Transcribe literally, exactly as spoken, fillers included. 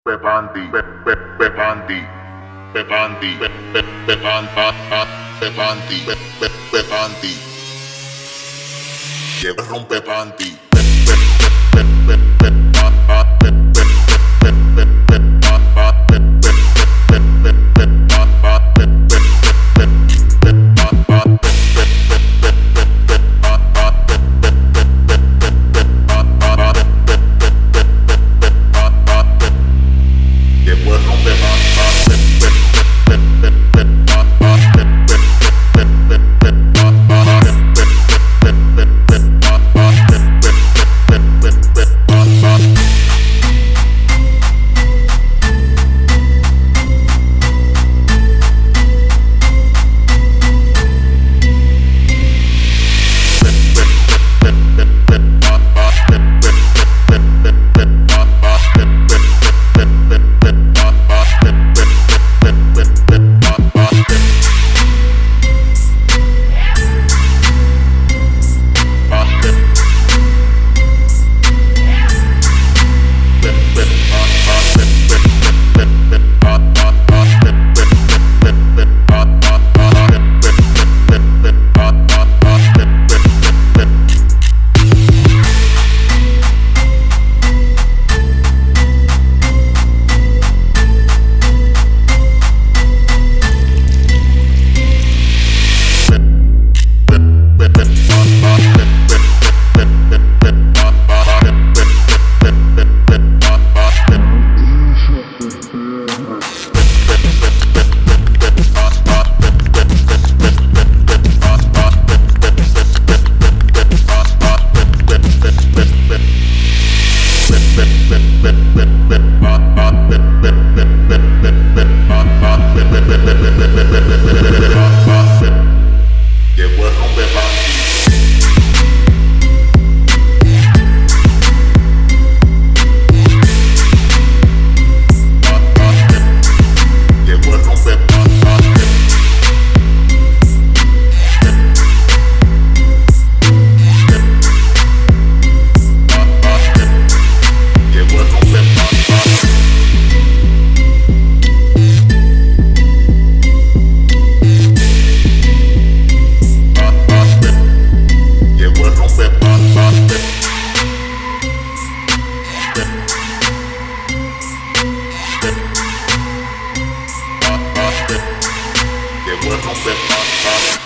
Pepanti, pe- pe- pepanti, pepanti, pe- pe- pepan- pa- pa- pepanti, pe- pe- pepanti. Llegó a romper panty. Pe- pe- pe- pe- pe- pa- pa- pe- pe- pe- pe- pe- pa- pa- pe- pe- pe- pe- pe- pa- pa- pe- pe- pe- pe- pa- pa- pe- pe- pe- pe- pa- pa- pe- pe- pe- pe- pa- pa- pe- pe- pe- pa- pa- pe- Llegó a romper panty. Pe- pe- pe- pe- pe- pa- pa- pe- pe- pe- pe- pe- pa- pa- pe- pe- pe- pe- pe- pa- pa- pe- pe- pe- pe- pe- pa- pa. Llegó a romper panty. Llegó a romper panty. Llegó a romper panty. Llegó a romper panty. Llegó a romper panty.